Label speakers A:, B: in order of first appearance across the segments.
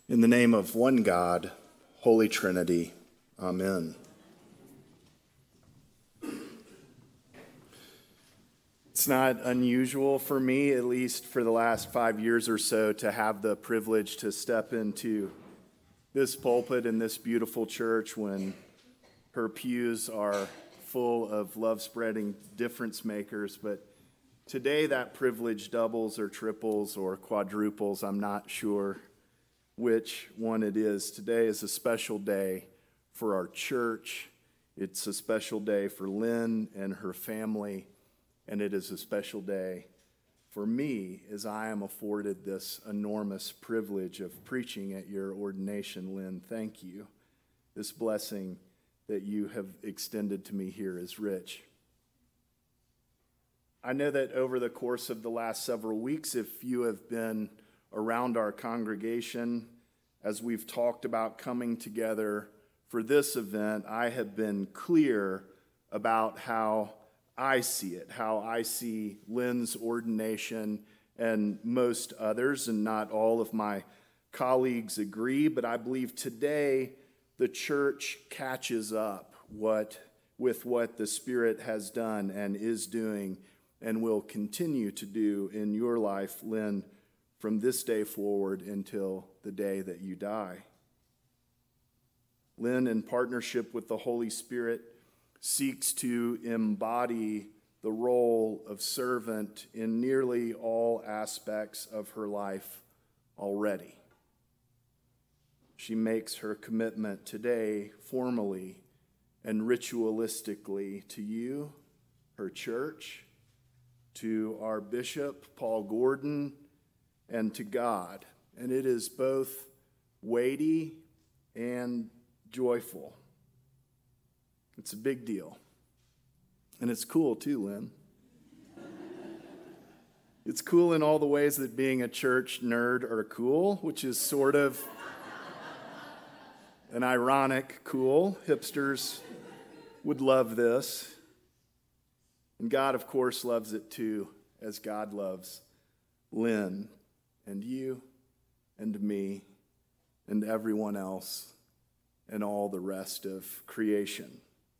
A: In the name of one God, Holy Trinity, Amen. It's not unusual for me, at least for the last 5 years or so, to have the privilege to step into this pulpit in this beautiful church when her pews are full of love-spreading difference makers. But today that privilege doubles or triples or quadruples. I'm not sure which one it is. Today is a special day for our church. It's a special day for Lynn and her family, and it is a special day for me as I am afforded this enormous privilege of preaching at your ordination. Lynn, thank you. This blessing that you have extended to me here is rich. I know that over the course of the last several weeks, if you have been around our congregation as we've talked about coming together for this event, I have been clear about how I see it, how I see Lynn's ordination and most others, and not all of my colleagues agree, but I believe today the church catches up with what the Spirit has done and is doing and will continue to do in your life, Lynn, from this day forward until the day that you die. Lynn, in partnership with the Holy Spirit, seeks to embody the role of servant in nearly all aspects of her life already. She makes her commitment today formally and ritualistically to you, her church, to our bishop, Paul Gordon, and to God. And it is both weighty and joyful. It's a big deal. And it's cool too, Lynn. It's cool in all the ways that being a church nerd are cool, which is sort of an ironic cool. Hipsters would love this. And God, of course, loves it too, as God loves Lynn and you and me and everyone else and all the rest of creation.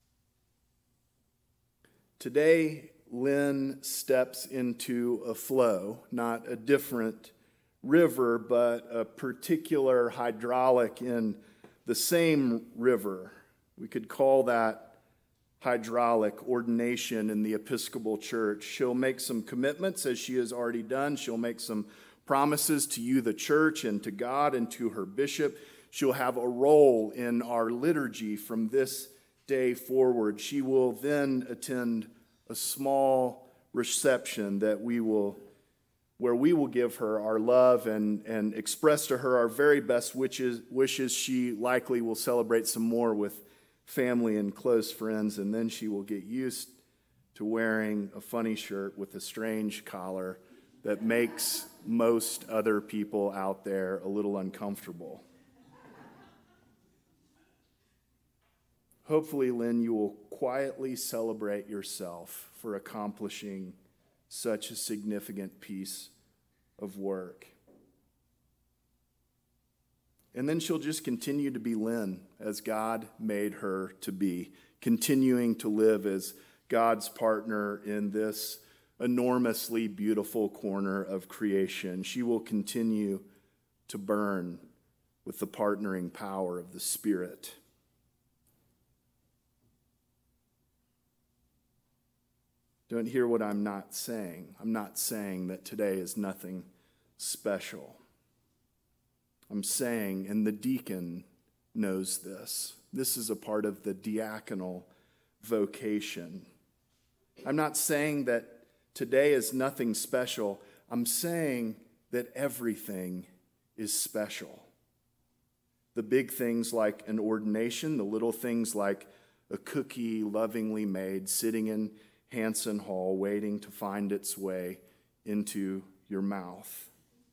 A: Today, Lynn steps into a flow, not a different river, but a particular hydraulic in the same river. We could call that hydraulic ordination in the Episcopal Church. She'll make some commitments, as she has already done. She'll make some promises to you, the church, and to God and to her bishop. She'll have a role in our liturgy from this day forward. She will then attend a small reception where we will give her our love and express to her our very best wishes. She likely will celebrate some more with family and close friends, and then she will get used to wearing a funny shirt with a strange collar that makes most other people out there a little uncomfortable. Hopefully, Lynn, you will quietly celebrate yourself for accomplishing such a significant piece of work. And then she'll just continue to be Lynn as God made her to be, continuing to live as God's partner in this enormously beautiful corner of creation. She will continue to burn with the partnering power of the Spirit. Don't hear what I'm not saying. I'm not saying that today is nothing special. I'm saying, and the deacon knows this is a part of the diaconal vocation. I'm not saying that today is nothing special. I'm saying that everything is special. The big things like an ordination, the little things like a cookie lovingly made sitting in Hanson Hall waiting to find its way into your mouth.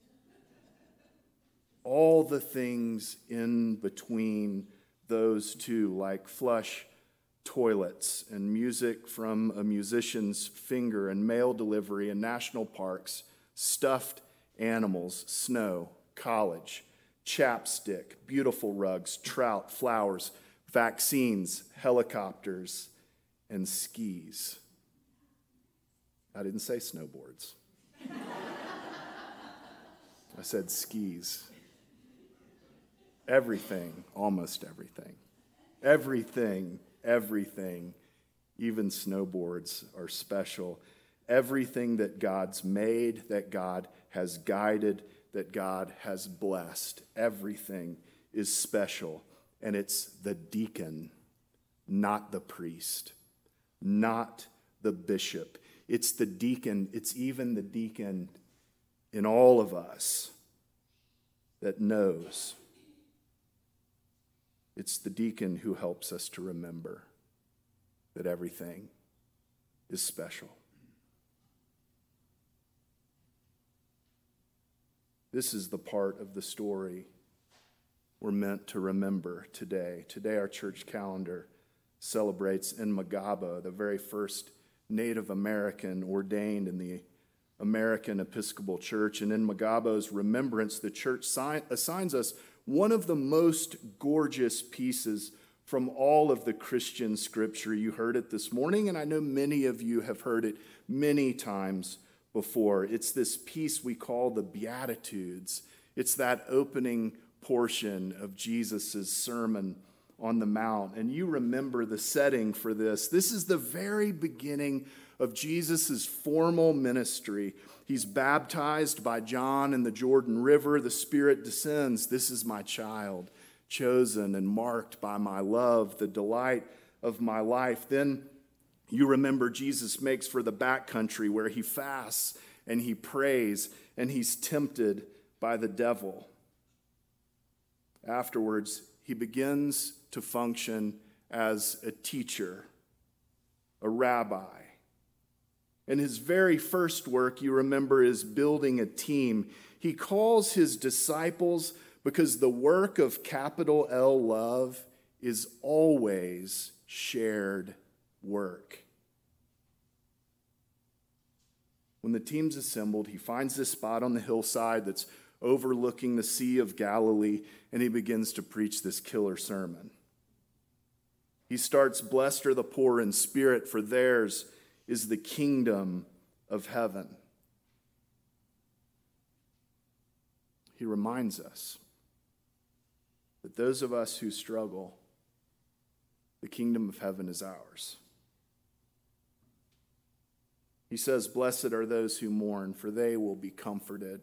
A: All the things in between those two, like flush toilets and music from a musician's finger and mail delivery in national parks, stuffed animals, snow, college, chapstick, beautiful rugs, trout, flowers, vaccines, helicopters, and skis. I didn't say snowboards. I said skis. Everything, almost everything. Everything, even snowboards are special. Everything that God's made, that God has guided, that God has blessed, everything is special. And it's the deacon, not the priest, not the bishop. It's the deacon, it's even the deacon in all of us that knows. It's the deacon who helps us to remember that everything is special. This is the part of the story we're meant to remember today. Today, our church calendar celebrates Enmagaba, the very first Native American ordained in the American Episcopal Church. And in Enmagaba's remembrance, the church assigns us one of the most gorgeous pieces from all of the Christian scripture. You heard it this morning, and I know many of you have heard it many times before. It's this piece we call the Beatitudes. It's that opening portion of Jesus' Sermon on the Mount. And you remember the setting for this. This is the very beginning of Jesus' formal ministry. He's baptized by John in the Jordan River. The Spirit descends. This is my child, chosen and marked by my love, the delight of my life. Then you remember Jesus makes for the backcountry where he fasts and he prays and he's tempted by the devil. Afterwards, he begins to function as a teacher, a rabbi. And his very first work, you remember, is building a team. He calls his disciples because the work of capital L love is always shared work. When the team's assembled, he finds this spot on the hillside that's overlooking the Sea of Galilee, and he begins to preach this killer sermon. He starts, "Blessed are the poor in spirit, for theirs is the kingdom of heaven." He reminds us that those of us who struggle, the kingdom of heaven is ours. He says, "Blessed are those who mourn, for they will be comforted."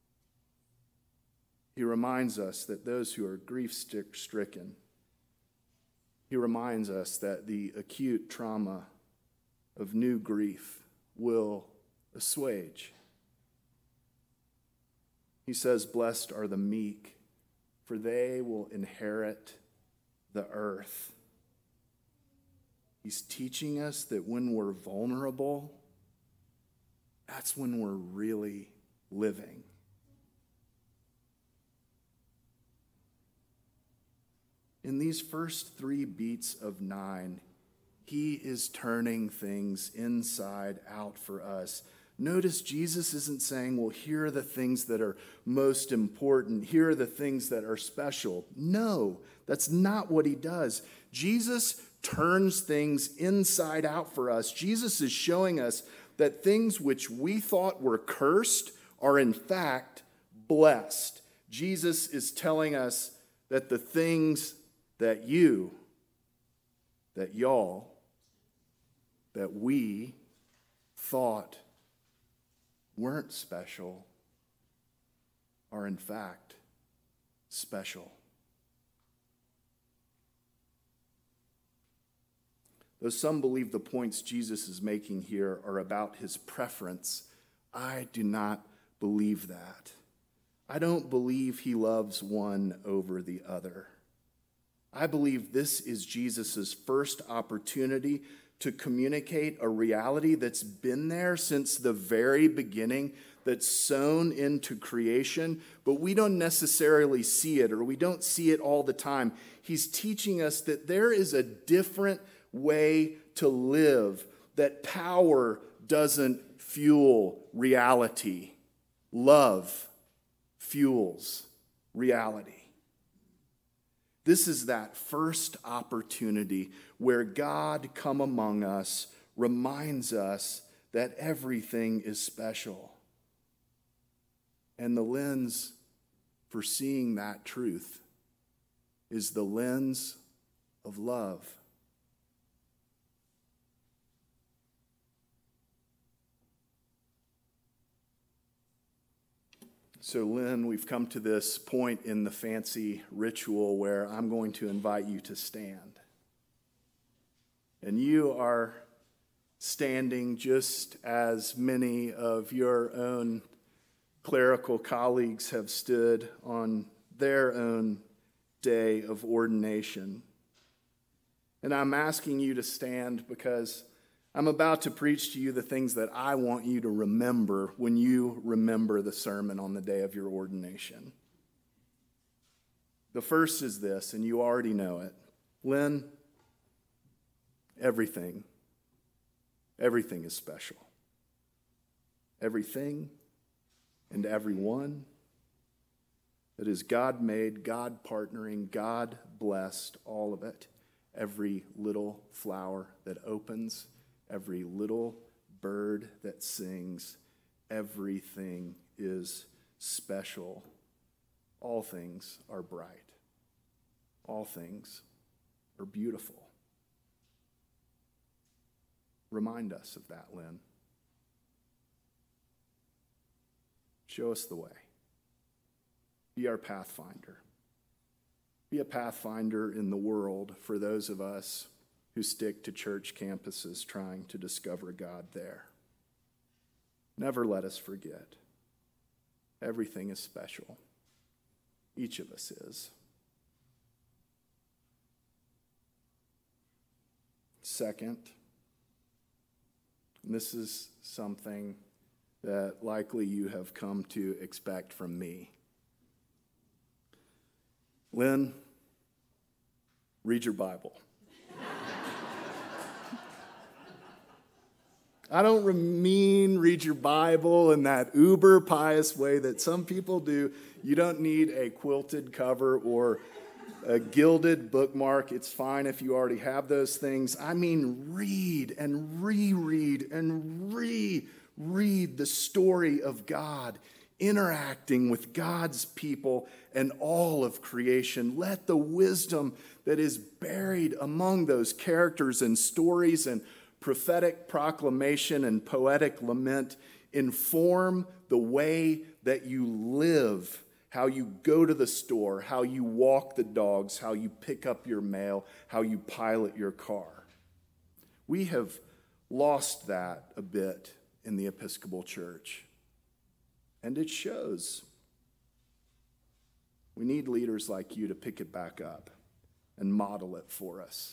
A: He reminds us that those who are grief-stricken, he reminds us that the acute trauma of new grief will assuage. He says, "Blessed are the meek, for they will inherit the earth." He's teaching us that when we're vulnerable, that's when we're really living. In these first 3 beats of 9, he is turning things inside out for us. Notice Jesus isn't saying, well, here are the things that are most important. Here are the things that are special. No, that's not what he does. Jesus turns things inside out for us. Jesus is showing us that things which we thought were cursed are in fact blessed. Jesus is telling us that the things that you, that y'all, that we thought weren't special are in fact special. Though some believe the points Jesus is making here are about his preference, I do not believe that. I don't believe he loves one over the other. I believe this is Jesus' first opportunity to communicate a reality that's been there since the very beginning, that's sown into creation, but we don't necessarily see it, or we don't see it all the time. He's teaching us that there is a different way to live, that power doesn't fuel reality. Love fuels reality. This is that first opportunity where God come among us reminds us that everything is special. And the lens for seeing that truth is the lens of love. So, Lynn, we've come to this point in the fancy ritual where I'm going to invite you to stand. And you are standing just as many of your own clerical colleagues have stood on their own day of ordination. And I'm asking you to stand because I'm about to preach to you the things that I want you to remember when you remember the sermon on the day of your ordination. The first is this, and you already know it. Lynn, everything is special. Everything and everyone that is God made, God partnering, God blessed, all of it. Every little flower that opens, every little bird that sings, everything is special. All things are bright. All things are beautiful. Remind us of that, Lynn. Show us the way. Be our pathfinder. Be a pathfinder in the world for those of us who stick to church campuses trying to discover God there. Never let us forget. Everything is special. Each of us is. Second, and this is something that likely you have come to expect from me. Lynn, read your Bible. I don't mean read your Bible in that uber pious way that some people do. You don't need a quilted cover or a gilded bookmark. It's fine if you already have those things. I mean read and reread and reread the story of God interacting with God's people and all of creation. Let the wisdom that is buried among those characters and stories and prophetic proclamation and poetic lament inform the way that you live, how you go to the store, how you walk the dogs, how you pick up your mail, how you pilot your car. We have lost that a bit in the Episcopal Church, and it shows. We need leaders like you to pick it back up and model it for us.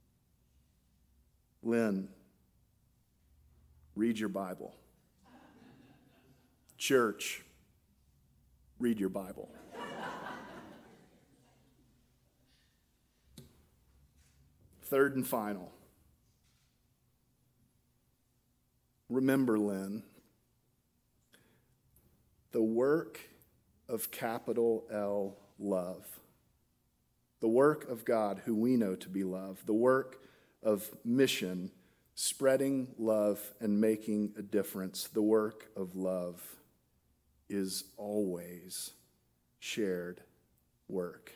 A: Lynn, read your Bible. Church, read your Bible. Third and final. Remember, Lynn, the work of capital L love, the work of God who we know to be love, the work of mission, spreading love and making a difference, the work of love is always shared work.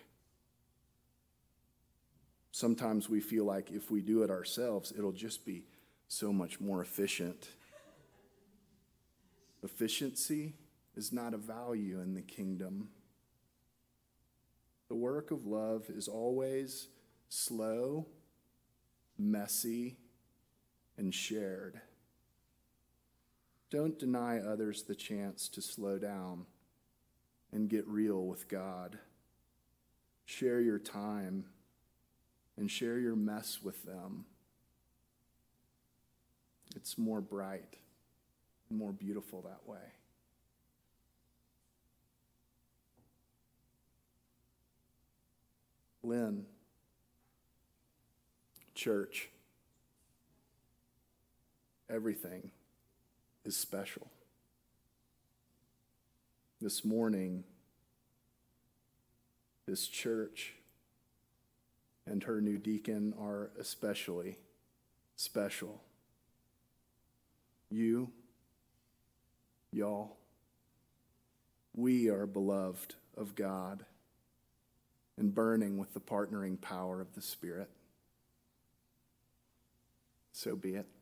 A: Sometimes we feel like if we do it ourselves, it'll just be so much more efficient. Efficiency is not a value in the kingdom. The work of love is always slow, messy, and shared. Don't deny others the chance to slow down and get real with God. Share your time and share your mess with them. It's more bright and more beautiful that way. Lynn, church, everything is special. This morning, This church and her new deacon are especially special. Y'all, we are beloved of God and burning with the partnering power of the Spirit. So be it.